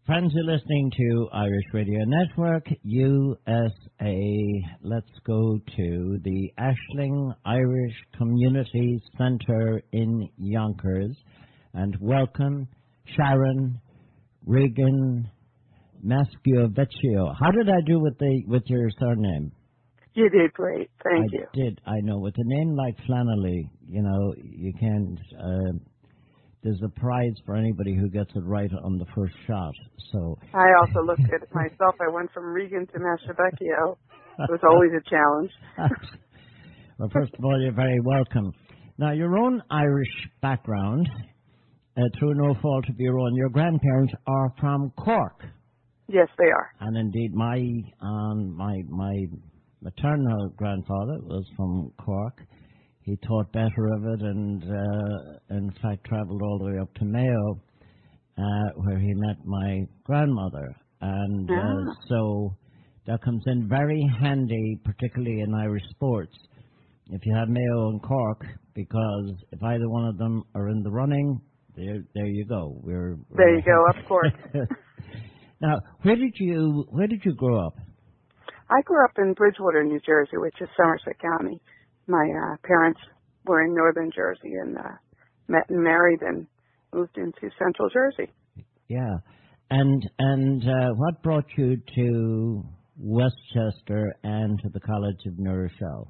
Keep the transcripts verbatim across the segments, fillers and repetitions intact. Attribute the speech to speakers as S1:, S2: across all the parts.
S1: Friends, you're listening to Irish Radio Network, U S A. Let's go to the Ashling Irish Community Centre in Yonkers and welcome Sharon Regan Masciovecchio. How did I do with the with your surname?
S2: You did great. Thank
S1: I
S2: you.
S1: did. I know. With a name like Flannelly, you know, you can't... Uh, There's a prize for anybody who gets it right on the first shot. So
S2: I also looked at it myself. I went from Regan to Masciovecchio. It was always a challenge.
S1: Well, first of all, you're very welcome. Now, your own Irish background, uh, through no fault of your own, your grandparents are from Cork.
S2: Yes, they are.
S1: And indeed, my um, my my maternal grandfather was from Cork. He thought better of it and, uh, in fact, travelled all the way up to Mayo, uh, where he met my grandmother. And uh,
S2: Ah.
S1: so that comes in very handy, particularly in Irish sports, if you have Mayo and Cork, because if either one of them are in the running, there there you go. We're, we're
S2: There you go, of course.
S1: Now, where did you where did you grow up?
S2: I grew up in Bridgewater, New Jersey, which is Somerset County. My uh, parents were in northern Jersey and uh, met and married and moved into central Jersey.
S1: Yeah. And and uh, what brought you to Westchester and to the College of New Rochelle?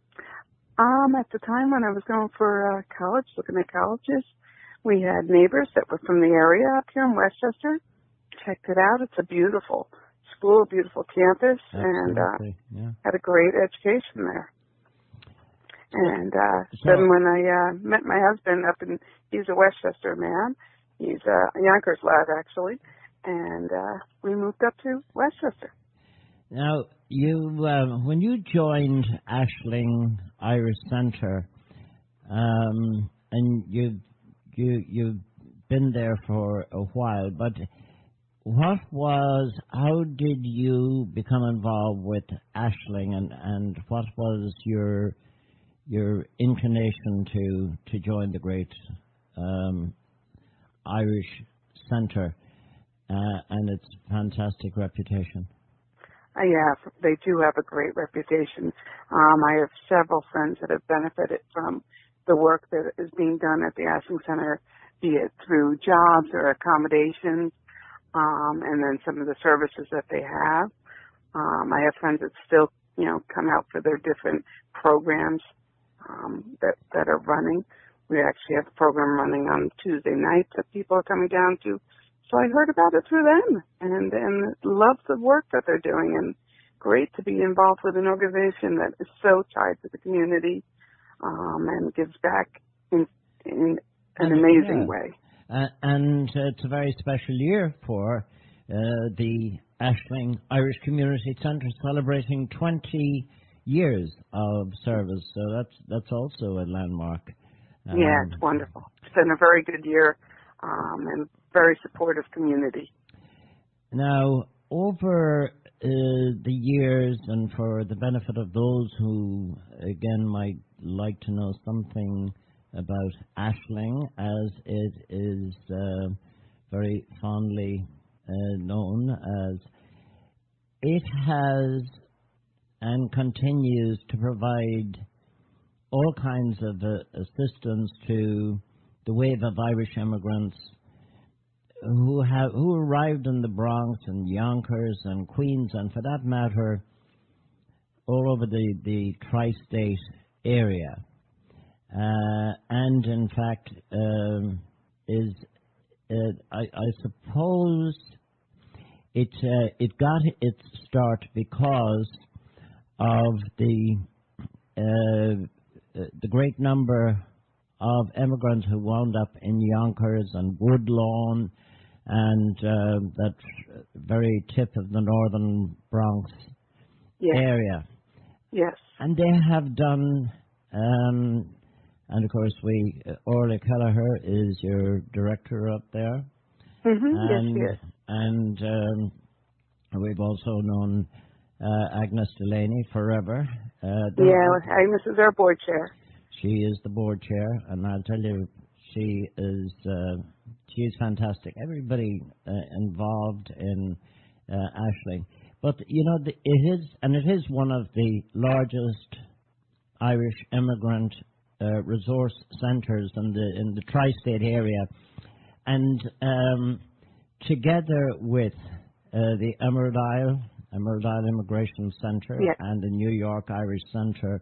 S2: Um, at the time when I was going for uh, college, looking at colleges, we had neighbors that were from the area up here in Westchester. Checked it out. It's a beautiful school, beautiful campus, and uh,
S1: yeah.
S2: had a great education there. And uh,
S1: So-
S2: then when I uh, met my husband up in, he's a Westchester man. He's a Yonkers lad, actually. And uh, we moved up to Westchester.
S1: Now, you uh, when you joined Ashling Irish Centre, um, and you you you've been there for a while, but what was how did you become involved with Ashling, and, and what was your your inclination to to join the great um, Irish Centre uh, and its fantastic reputation?
S2: Uh, yeah, they do have a great reputation. Um, I have several friends that have benefited from the work that is being done at the Ashling Center, be it through jobs or accommodations, um, and then some of the services that they have. Um, I have friends that still, you know, come out for their different programs um, that that are running. We actually have a program running on Tuesday nights that people are coming down to. So I heard about it through them and, and love the work that they're doing, and great to be involved with an organization that is so tied to the community um, and gives back in, in an
S1: And,
S2: amazing
S1: yeah.
S2: way.
S1: Uh, and uh, it's a very special year for uh, the Ashling Irish Community Centre, celebrating twenty years of service. So that's that's also a landmark. Um,
S2: Yeah, it's wonderful. It's been a very good year um, and very supportive community.
S1: Now, over uh, the years, and for the benefit of those who, again, might like to know something about Ashling, as it is uh, very fondly uh, known as, it has and continues to provide all kinds of uh, assistance to the wave of Irish immigrants who have who arrived in the Bronx and Yonkers and Queens, and for that matter, all over the, the tri-state area. Uh, and in fact, um, is uh, I, I suppose it uh, it got its start because of the uh, the great number of immigrants who wound up in Yonkers and Woodlawn and uh, that very tip of the northern Bronx
S2: Yes.
S1: area.
S2: Yes.
S1: And they have done, um, and of course we, uh, Orla Kelleher is your director up there.
S2: Mm-hmm.
S1: And,
S2: yes, yes.
S1: and um, we've also known uh, Agnes Delaney forever. Uh,
S2: Yeah, Agnes is our board chair.
S1: She is the board chair, and I'll tell you, she is uh, she is fantastic. Everybody uh, involved in uh, Ashling, but you know the, it is, and it is one of the largest Irish immigrant uh, resource centres in the in the tri-state area, and um, together with uh, the Emerald Isle, Emerald Isle Immigration Centre,
S2: Yeah.
S1: and the New York Irish Centre,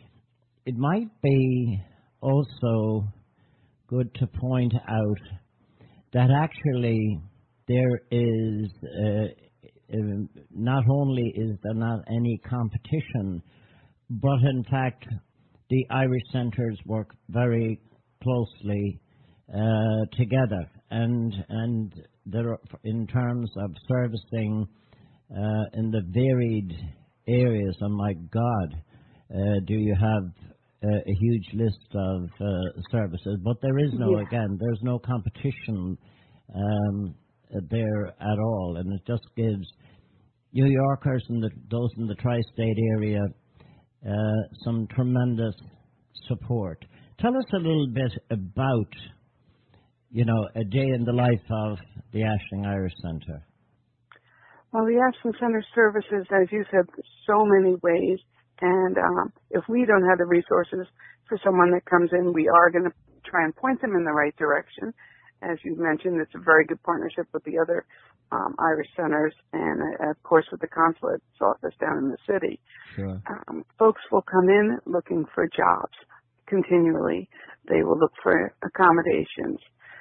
S1: it might be also good to point out that actually there is uh, uh, not only is there not any competition, but in fact the Irish centres work very closely uh, together, and and there are, in terms of servicing uh, in the varied areas. Oh my God, uh, do you have uh, a huge list of uh, services? But there is no,
S2: Yeah.
S1: again, there's no competition um, there at all, and it just gives New Yorkers and the, those in the tri-state area uh, some tremendous support. Tell us a little bit about, you know, a day in the life of the Ashling Irish Centre.
S2: Well, the Ashland Center services, as you said, so many ways. And um, if we don't have the resources for someone that comes in, we are going to try and point them in the right direction. As you mentioned, it's a very good partnership with the other um, Irish centers and, uh, of course, with the consulate's office down in the city.
S1: Sure.
S2: Um, folks will come in looking for jobs continually. They will look for accommodations.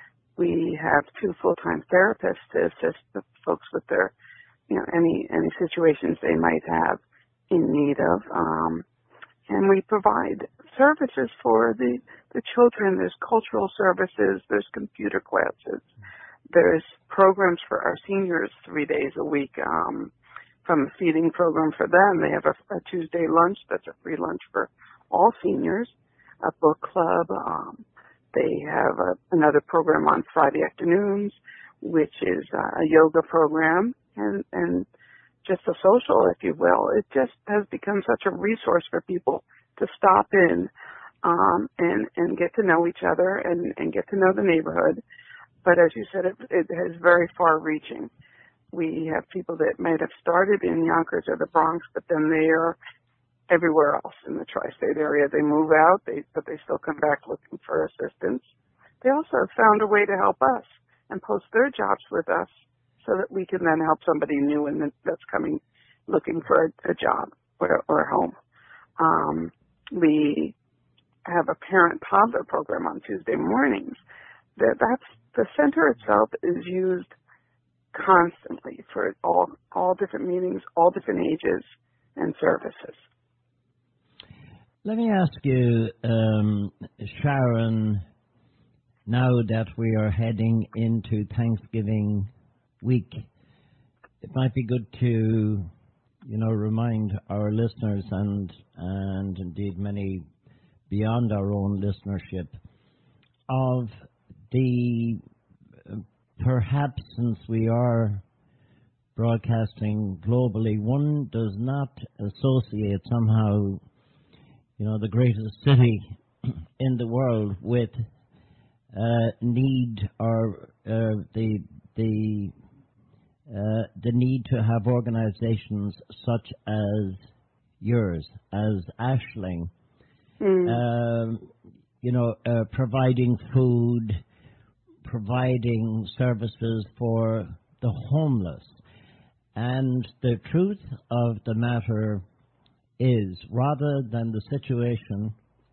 S2: We have two full-time therapists to assist the folks with their, you know, any any situations they might have in need of. Um, and we provide services for the, the children. There's cultural services. There's computer classes. There's programs for our seniors three days a week. Um, from a feeding program for them. They have a, a Tuesday lunch that's a free lunch for all seniors, a book club. Um, they have a, another program on Friday afternoons, which is uh, a yoga program and, and just a social, if you will. It just has become such a resource for people to stop in um, and, and get to know each other and, and get to know the neighborhood. But as you said, it, it has very far-reaching. We have people that might have started in Yonkers or the Bronx, but then they are everywhere else in the tri-state area. They move out, they, but they still come back looking for assistance. They also have found a way to help us and post their jobs with us so that we can then help somebody new and that's coming looking for a, a job or, or a home. Um, we have a parent-toddler program on Tuesday mornings. That, that's the center itself is used constantly for all all different meetings, all different ages and services.
S1: Let me ask you, um, Sharon, now that we are heading into Thanksgiving week, it might be good to, you know, remind our listeners and and indeed many beyond our own listenership of the uh, perhaps, since we are broadcasting globally, one does not associate somehow, you know, the greatest city in the world with uh, need or uh, the the uh, the need to have organizations such as yours, as Ashling,
S2: Mm.
S1: um, you know, uh, providing food, providing services for the homeless. And the truth of the matter is, rather than the situation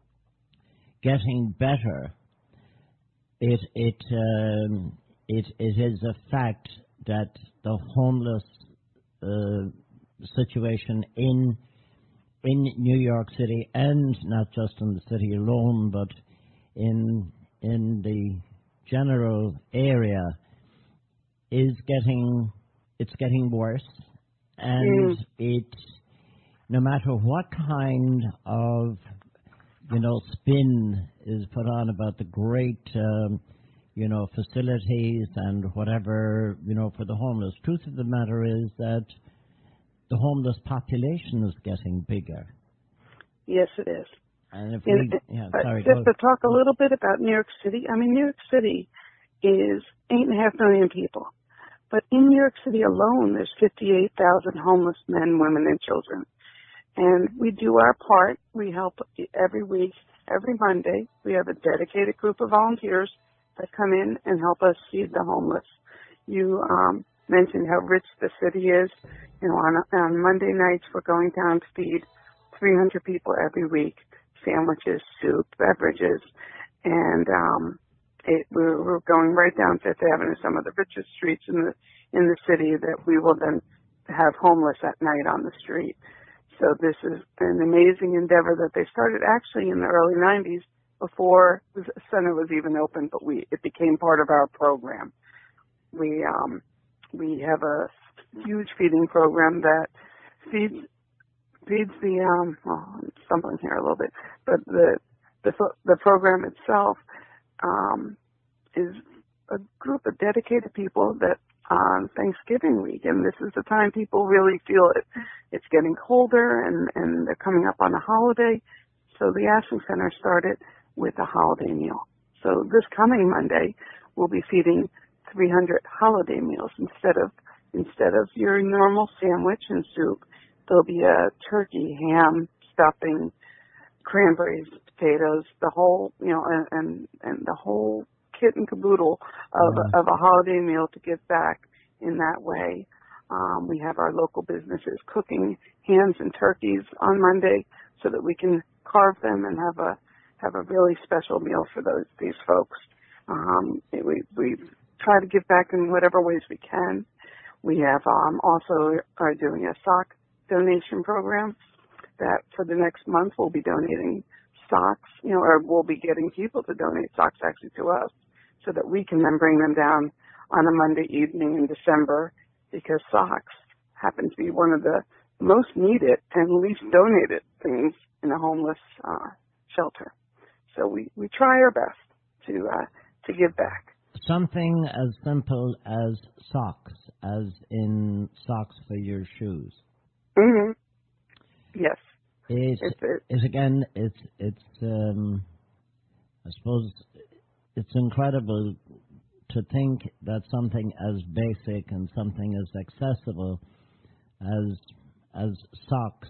S1: getting better, it it um, it it is a fact that the homeless uh, situation in in New York City, and not just in the city alone, but in in the general area, is getting it's getting worse, and
S2: Mm.
S1: it, no matter what kind of, you know, spin is put on about the great um, you know, facilities and whatever, you know, for the homeless, truth of the matter is that the homeless population is getting bigger.
S2: Yes, it is.
S1: And if
S2: In,
S1: we, yeah,
S2: but
S1: sorry,
S2: just
S1: go.
S2: to talk a little bit about New York City, I mean, New York City is eight and a half million people. But in New York City alone, there's fifty-eight thousand homeless men, women, and children. And we do our part. We help every week, every Monday. We have a dedicated group of volunteers that come in and help us feed the homeless. You um, mentioned how rich the city is. You know, on, on Monday nights, we're going down to feed three hundred people every week, sandwiches, soup, beverages, and um, it, we're, we're going right down Fifth Avenue, some of the richest streets in the in the city, that we will then have homeless at night on the street. So this is an amazing endeavor that they started actually in the early nineties, before the center was even open, but we it became part of our program. We um, we have a huge feeding program that feeds feeds the um, well, I'm stumbling here a little bit, but the the the program itself um, is a group of dedicated people that on Thanksgiving week, and this is the time people really feel it. It's getting colder, and and they're coming up on a holiday, so the Ashland Center started with a holiday meal. So this coming Monday, we'll be feeding three hundred holiday meals instead of instead of your normal sandwich and soup. There'll be a turkey, ham, stuffing, cranberries, potatoes, the whole, you know, and and, and the whole kit and caboodle of
S1: Yeah.
S2: of a holiday meal to give back in that way. Um, we have our local businesses cooking hams and turkeys on Monday so that we can carve them and have a have a really special meal for those these folks. Um, it, we we try to give back in whatever ways we can. We have um, also are doing a sock donation program that for the next month we'll be donating socks, you know, or we'll be getting people to donate socks actually to us so that we can then bring them down on a Monday evening in December, because socks happen to be one of the most needed and least donated things in a homeless uh, shelter. So we, we try our best to uh, to give back.
S1: Something as simple as socks, as in socks for your shoes.
S2: Mm-hmm. Yes.
S1: It
S2: It's, it,
S1: is again. It's it's. Um, I suppose it's incredible to think that something as basic and something as accessible as as socks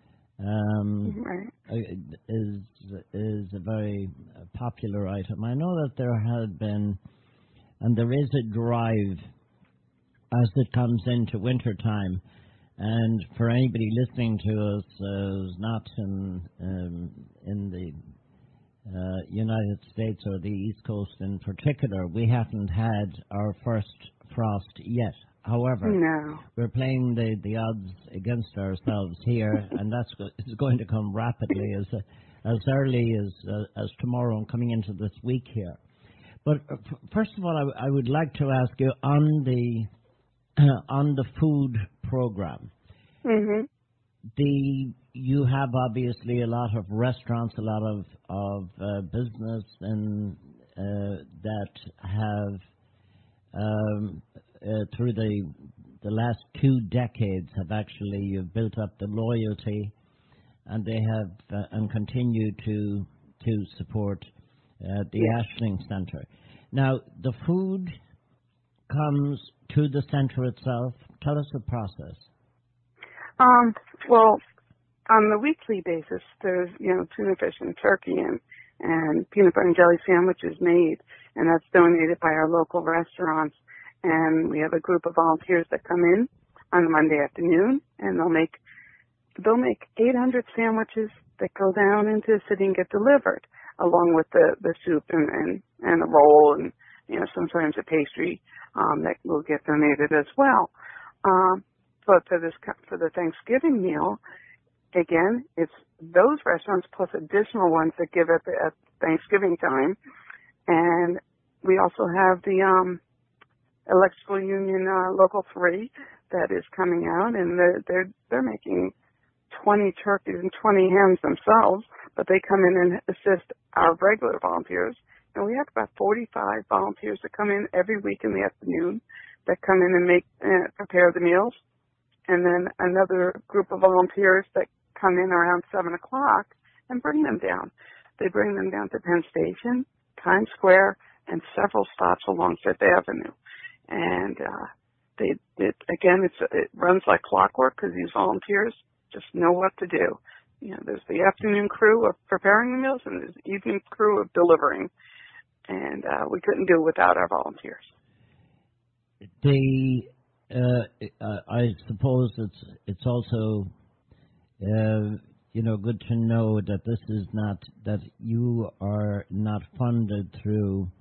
S1: um,
S2: right.
S1: is is a very popular item. I know that there had been, and there is a drive as it comes into winter time. And for anybody listening to us uh, who's not in um, in the uh, United States or the East Coast in particular, we haven't had our first frost yet. However,
S2: No.
S1: we're playing the, the odds against ourselves here, and that's go- it's going to come rapidly as uh, as early as uh, as tomorrow and coming into this week here. But uh, f- first of all, I, w- I would like to ask you on the on the food program.
S2: Mm-hmm.
S1: The you have obviously a lot of restaurants, a lot of of uh, business, and uh, that have um, uh, through the the last two decades have actually you've built up the loyalty, and they have uh, and continue to to support uh, the
S2: Yes.
S1: Ashling Center. Now the food comes to the center itself. Tell us the process.
S2: Um, well, on the weekly basis, there's, you know, tuna fish and turkey and, and peanut butter and jelly sandwiches made, and that's donated by our local restaurants. And we have a group of volunteers that come in on a Monday afternoon, and they'll make, they'll make eight hundred sandwiches that go down into the city and get delivered, along with the, the soup and, and, and the roll and, you know, sometimes a pastry, um, that will get donated as well. Um, but for this, for the Thanksgiving meal, again, it's those restaurants plus additional ones that give at, the, at Thanksgiving time. And we also have the, um, Electrical Union, uh, Local three that is coming out, and they're, they're, they're making twenty turkeys and twenty hams themselves, but they come in and assist our regular volunteers. And we have about forty-five volunteers that come in every week in the afternoon that come in and make, uh, prepare the meals. And then another group of volunteers that come in around seven o'clock and bring them down. They bring them down to Penn Station, Times Square, and several stops along Fifth Avenue. And uh, they, it, again, it's, it runs like clockwork because these volunteers just know what to do. You know, there's the afternoon crew of preparing the meals, and there's the evening crew of delivering. And uh, we couldn't do it without our volunteers.
S1: The uh, uh, I suppose it's it's also uh, you know good to know that this is not that you are not funded through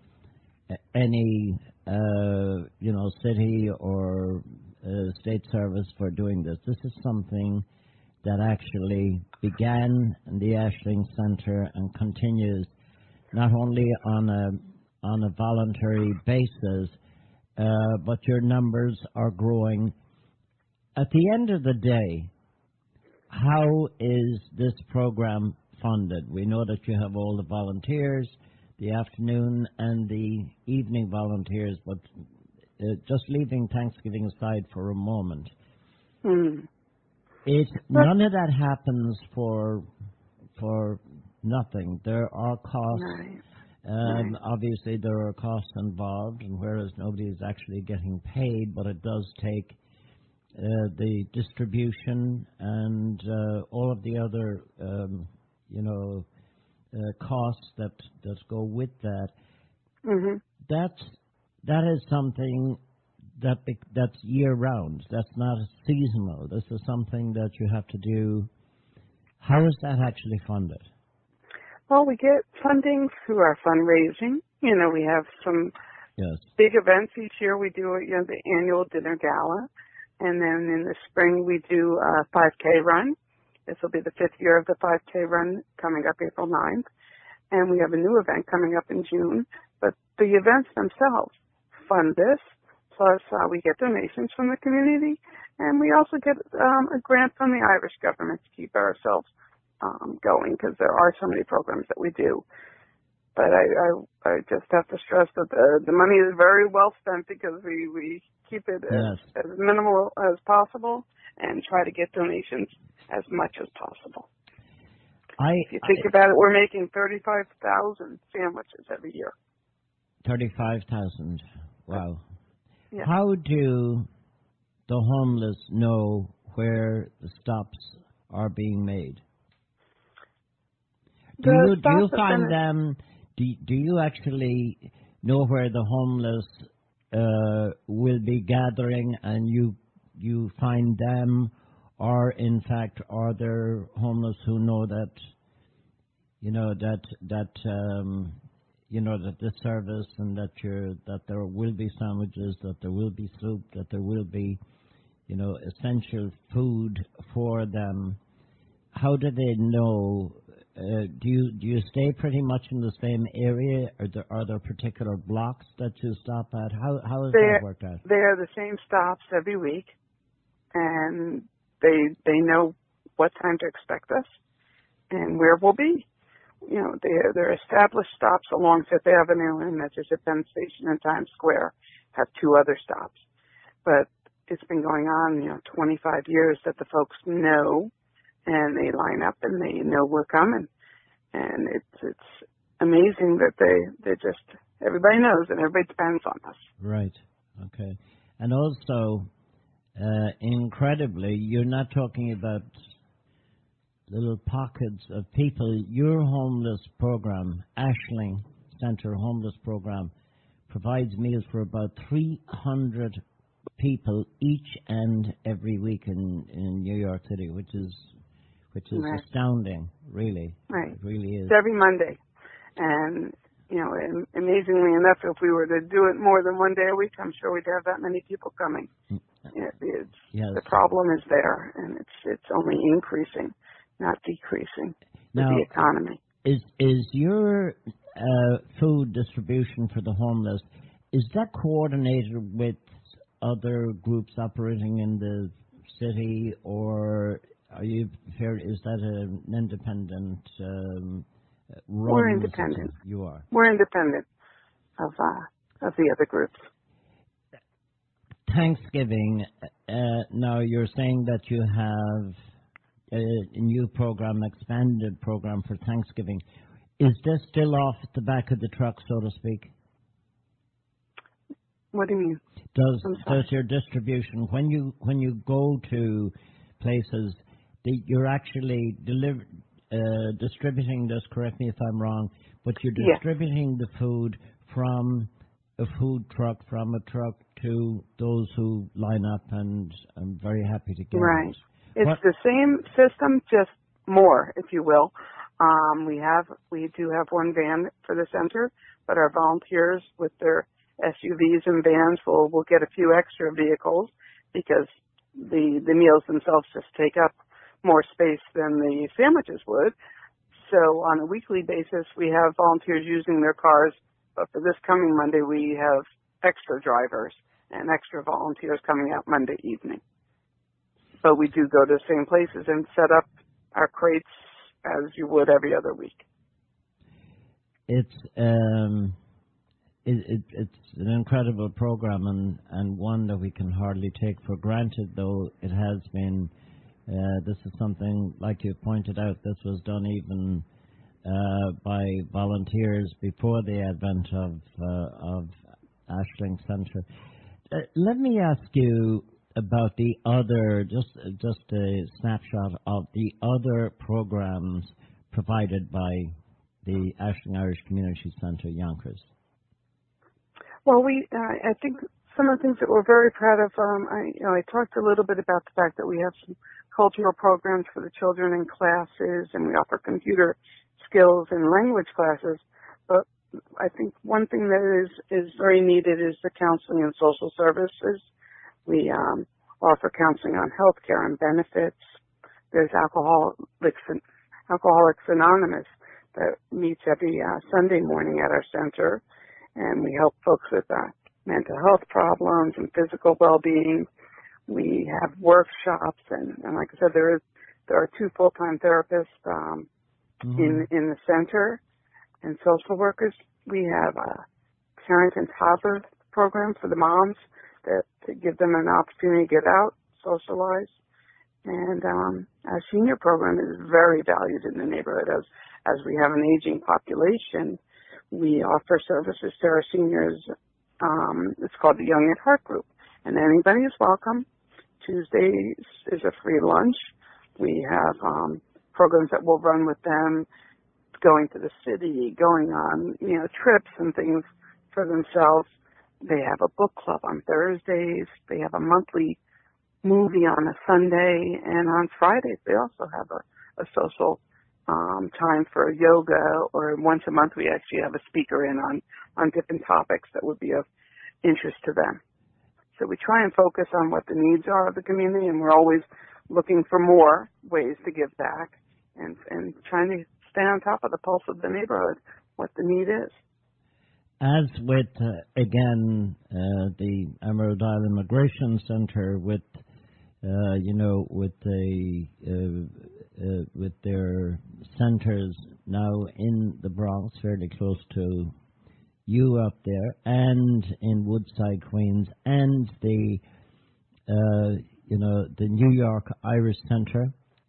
S1: any uh, you know city or uh, state service for doing this. This is something that actually began in the Ashling Centre and continues not only on a on a voluntary basis, uh, but your numbers are growing. At the end of the day, how is this program funded? We know that you have all the volunteers, the afternoon and the evening volunteers, but uh, just leaving Thanksgiving aside for a moment,
S2: Mm.
S1: it none of that happens for for nothing. There are costs.
S2: Right.
S1: Um,
S2: Right.
S1: obviously, there are costs involved, and whereas nobody is actually getting paid, but it does take uh, the distribution and uh, all of the other, um, you know, uh, costs that that go with that.
S2: Mm-hmm.
S1: That's that is something that be, that's year round. That's not seasonal. This is something that you have to do. How is that actually funded?
S2: Well, we get funding through our fundraising. You know, we have some
S1: Yes.
S2: big events each year. We do, you know, the annual dinner gala, and then in the spring we do a five K run. This will be the fifth year of the five K run coming up April ninth, and we have a new event coming up in June. But the events themselves fund this. Plus, uh, we get donations from the community, and we also get um, a grant from the Irish government to keep ourselves um, going, because there are so many programs that we do. But I, I, I just have to stress that the, the money is very well spent because we, we keep it as,
S1: Yes.
S2: as minimal as possible and try to get donations as much as possible.
S1: I,
S2: If you think
S1: I
S2: about it, we're making thirty-five thousand sandwiches every year.
S1: thirty-five thousand. Wow.
S2: Yeah.
S1: How do the homeless know where the stops are being made? Do
S2: The
S1: you do you
S2: stops have
S1: find
S2: been-
S1: them? Do do you actually know where the homeless uh, will be gathering, and you you find them, or in fact, are there homeless who know that you know that that um, you know that this service and that you're that there will be sandwiches, that there will be soup, that there will be you know essential food for them? How do they know? Uh, do you do you stay pretty much in the same area, or there, are there particular blocks that you stop at? How how has
S2: They're,
S1: that worked out?
S2: they're the same stops every week, and they they know what time to expect us and where we'll be. You know, they're, they're established stops along Fifth Avenue, and that's just at Penn Station and Times Square have two other stops. But it's been going on, you know, twenty-five years that the folks know, and they line up and they know we're coming. And it's it's amazing that they they just everybody knows and everybody depends on us.
S1: Right. Okay. And also, uh, incredibly, you're not talking about little pockets of people. Your homeless program, Ashling Centre Homeless Program, provides meals for about three hundred people each and every week in, in New York City, which is which is
S2: Right.
S1: astounding, really.
S2: Right.
S1: It really is.
S2: It's every Monday. And, you know, and amazingly enough, if we were to do it more than one day a week, I'm sure we'd have that many people coming. It, it's,
S1: Yes.
S2: The problem is there, and it's it's only increasing, not decreasing with
S1: Now,
S2: the economy.
S1: Is is your uh, food distribution for the homeless, is that coordinated with other groups operating in the city, or are you fair? Is that an independent um, run?
S2: We're independent.
S1: You are.
S2: We're independent of uh, of the other groups.
S1: Thanksgiving. Uh, now you're saying that you have a new program, expanded program for Thanksgiving. Is this still off the back of the truck, so to speak?
S2: What do you mean?
S1: Does does your distribution, when you when you go to places, the, you're actually deliver, uh, distributing this, correct me if I'm wrong, but you're distributing yeah. the food from a food truck, from a truck to those who line up, and I'm very happy to get
S2: right.
S1: it.
S2: It's
S1: what?
S2: the same system, just more, if you will. Um, we have we do have one van for the center, but our volunteers with their S U Vs and vans will will get a few extra vehicles because the the meals themselves just take up more space than the sandwiches would. So on a weekly basis, we have volunteers using their cars, but for this coming Monday, we have extra drivers and extra volunteers coming out Monday evening. But we do go to the same places and set up our crates as you would every other week.
S1: It's um, it, it, it's an incredible program, and, and one that we can hardly take for granted, though it has been. Uh, this is something, like you pointed out, this was done even uh, by volunteers before the advent of uh, of Ashling Centre. Uh, let me ask you about the other, just just a snapshot of the other programs provided by the Ashling Irish Community Centre, Yonkers.
S2: Well, we uh, I think some of the things that we're very proud of. Um, I you know I talked a little bit about the fact that we have some cultural programs for the children in classes, and we offer computer skills and language classes. But I think one thing that is is very needed is the counseling and social services. We um, offer counseling on healthcare and benefits. There's Alcoholics, Alcoholics Anonymous that meets every uh, Sunday morning at our center, and we help folks with uh, mental health problems and physical well-being. We have workshops, and, and like I said, there is there are two full-time therapists um, mm-hmm. in in the center, and social workers. We have a parent and toddler program for the moms that to give them an opportunity to get out, socialize, and um, our senior program is very valued in the neighborhood as as we have an aging population. We offer services to our seniors. Um, it's called the Young at Heart Group, and anybody is welcome. Tuesdays is a free lunch. We have um, programs that we'll run with them, going to the city, going on you know trips and things for themselves. They have a book club on Thursdays. They have a monthly movie on a Sunday, and on Fridays they also have a, a social um, time for yoga. Or once a month we actually have a speaker in on on different topics that would be of interest to them. So we try and focus on what the needs are of the community, and we're always looking for more ways to give back and, and trying to stay on top of the pulse of the neighborhood, what the need is.
S1: As with, uh, again, uh, the Emerald Isle Immigration Centre, with, uh, you know, with the uh, uh, with their centres now in the Bronx, fairly close to you up there, and in Woodside, Queens, and the, uh, you know, the New York Irish Centre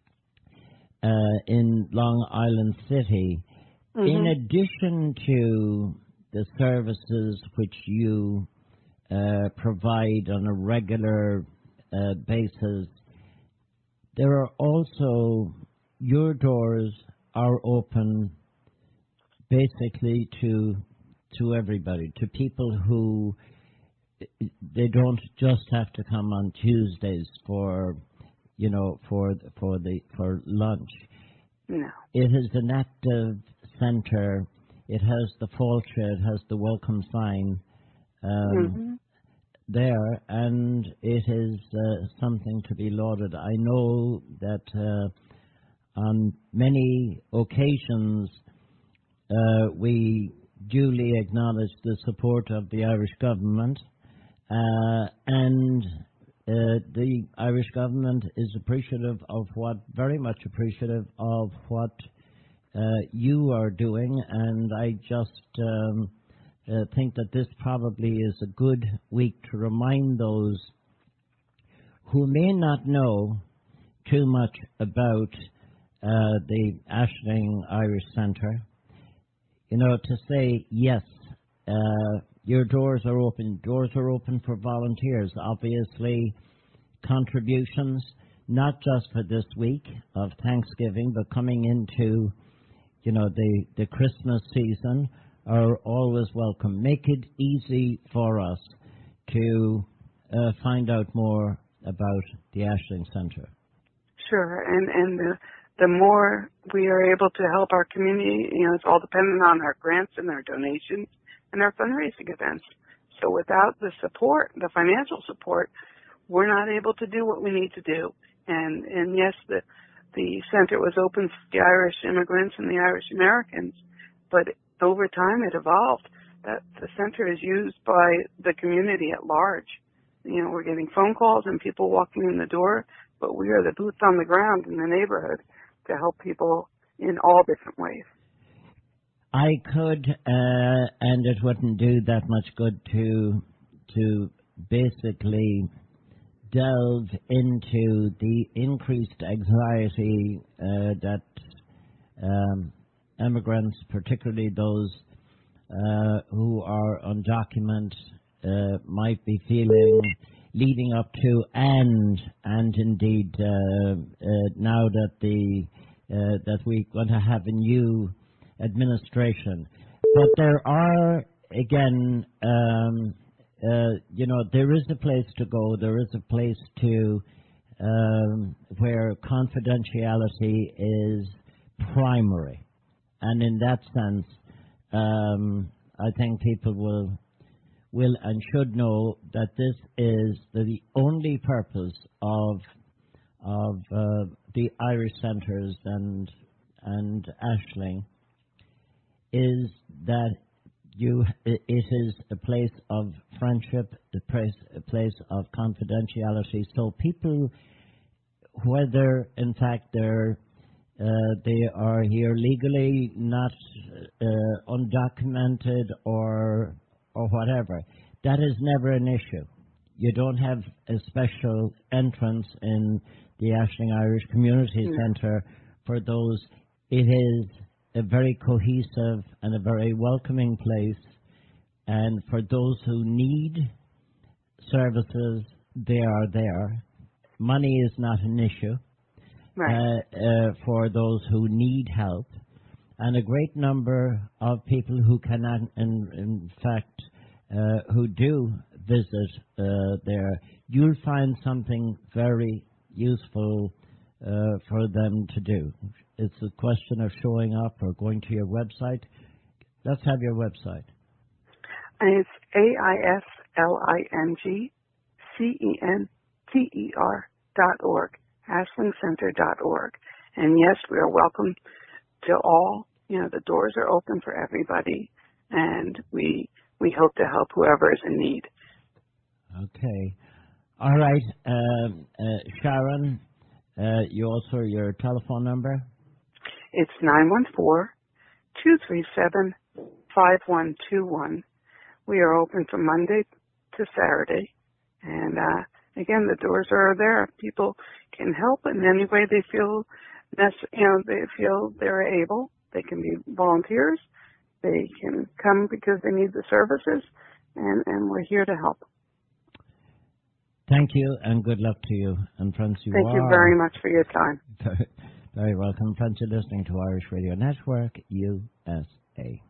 S1: uh, in Long Island City. Mm-hmm. In addition to the services which you uh, provide on a regular uh, basis, there are also, your doors are open basically to to everybody, to people who, they don't just have to come on Tuesdays for, you know, for for the for lunch.
S2: No.
S1: It is an active centre. It has the falcha, it has the welcome sign um, mm-hmm. there, and it is uh, something to be lauded. I know that uh, on many occasions uh, we duly acknowledge the support of the Irish government, uh, and uh, the Irish government is appreciative of what, very much appreciative of what uh, you are doing, and I just um, uh, think that this probably is a good week to remind those who may not know too much about uh, the Ashling Irish Centre. You know, to say, yes, uh, your doors are open. Doors are open for volunteers. Obviously, contributions, not just for this week of Thanksgiving, but coming into, you know, the, the Christmas season, are always welcome. Make it easy for us to uh, find out more about the Ashling Centre.
S2: Sure, and and the, the more we are able to help our community, you know, it's all dependent on our grants and our donations and our fundraising events. So without the support, the financial support, we're not able to do what we need to do. And and yes, the the center was open for the Irish immigrants and the Irish Americans, but over time it evolved. That the center is used by the community at large. You know, we're getting phone calls and people walking in the door, but we are the boots on the ground in the neighborhood to help people in all different ways.
S1: I could, uh, and it wouldn't do that much good to to basically delve into the increased anxiety uh, that um, immigrants, particularly those uh, who are undocumented, uh, might be feeling leading up to and and indeed uh, uh, now that the uh, that we're going to have a new administration. But there are, again, um, uh, you know, there is a place to go. There is a place to um, where confidentiality is primary, and in that sense, um, I think people will will and should know that this is the only purpose of of uh, the Irish Centres and and Ashling is that you it is a place of friendship, a place a place of confidentiality. So people, whether in fact they're uh, they are here legally, not uh, undocumented or or whatever, that is never an issue. You don't have a special entrance in the Ashling Irish Community mm. Centre for those. It is a very cohesive and a very welcoming place, and for those who need services, they are there. Money is not an issue
S2: right.
S1: uh, uh, for those who need help, and a great number of people who cannot, in, in fact, uh, who do visit uh, there, you'll find something very useful uh, for them to do. It's a question of showing up or going to your website. Let's have your website.
S2: And it's A I S L I N G C E N T E R dot org, ashling center dot org. And yes, we are welcome to all. You know, the doors are open for everybody, and we we hope to help whoever is in need.
S1: Okay. All right. Um, uh, Sharon, uh, you also, your telephone number?
S2: It's nine one four, two three seven, five one two one. We are open from Monday to Saturday. And, uh, again, the doors are there. People can help in any way they feel, nece- you know, they feel they're able. They can be volunteers. They can come because they need the services. And, and we're here to help.
S1: Thank you, and good luck to you. And friends, you
S2: Thank
S1: are...
S2: you very much for your time.
S1: Very welcome. Friends, you're listening to Irish Radio Network, U S A.